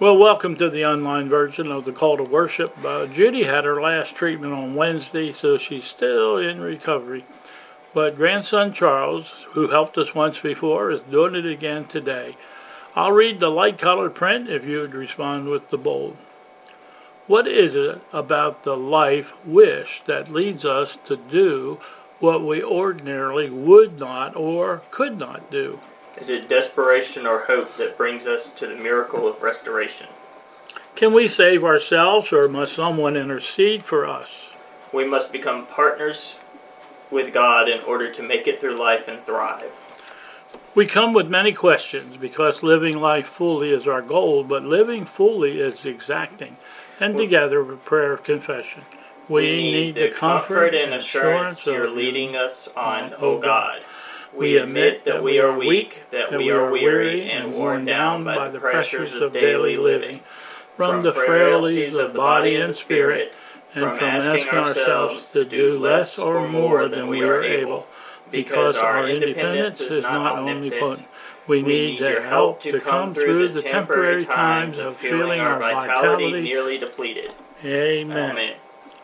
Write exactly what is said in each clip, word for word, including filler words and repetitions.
Well, welcome to the online version of the Call to Worship. Uh, Judy had her last treatment on Wednesday, so she's still in recovery. But grandson Charles, who helped us once before, is doing it again today. I'll read the light-colored print if you would respond with the bold. What is it about the life wish that leads us to do what we ordinarily would not or could not do? Is it desperation or hope that brings us to the miracle of restoration? Can we save ourselves, or must someone intercede for us? We must become partners with God in order to make it through life and thrive. We come with many questions because living life fully is our goal, but living fully is exacting. And together with prayer of confession, we, we need, need the the comfort and assurance you're leading us on, O God. We admit that we are weak, that we are weary and worn down by the pressures of daily living, from the frailties of the body and spirit, and from asking ourselves to do less or more than we are able, because our independence is not omnipotent. We need your help to come through the temporary times of feeling our vitality nearly depleted. Amen. Amen.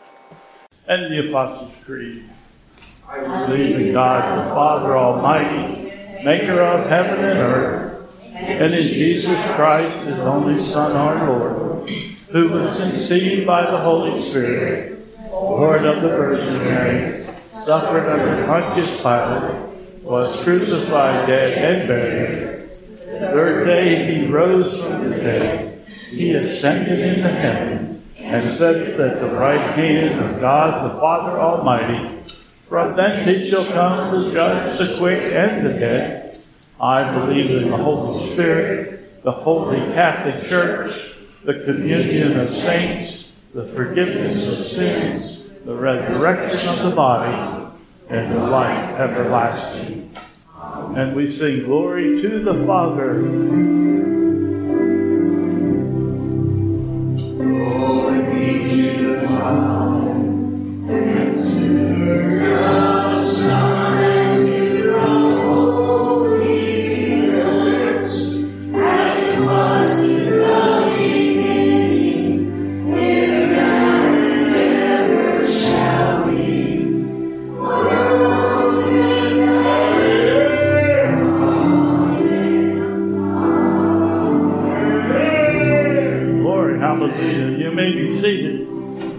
And the Apostles' Creed. I believe in God, the Father Almighty, maker of heaven and earth, and in Jesus Christ, his only Son, our Lord, who was conceived by the Holy Spirit, born of the Virgin Mary, suffered under Pontius Pilate, was crucified, dead, and buried. The third day he rose from the dead. He ascended into heaven, and sat at the right hand of God, the Father Almighty. From thence he shall come to judge the quick and the dead. I believe in the Holy Spirit, the Holy Catholic Church, the communion of saints, the forgiveness of sins, the resurrection of the body, and the life everlasting. And we sing glory to the Father. Glory be to the Father.